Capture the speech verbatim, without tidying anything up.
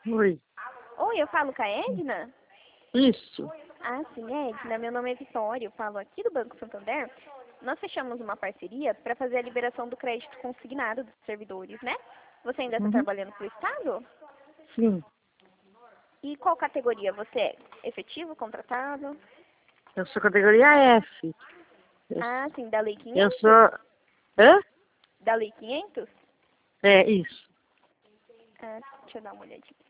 Oi. Oi, eu falo com a Edna? Isso. Ah, sim, Edna. Meu nome é Vitória, eu falo aqui do Banco Santander. Nós fechamos uma parceria para fazer a liberação do crédito consignado dos servidores, né? Você ainda está Uhum. trabalhando para o Estado? Sim. E qual categoria você é? Efetivo, contratado? Eu sou categoria F. Eu, Ah, sim, da Lei eu quinhentos? sou... Hã? Da Lei quinhentos? É, isso. Ah, deixa eu dar uma olhadinha.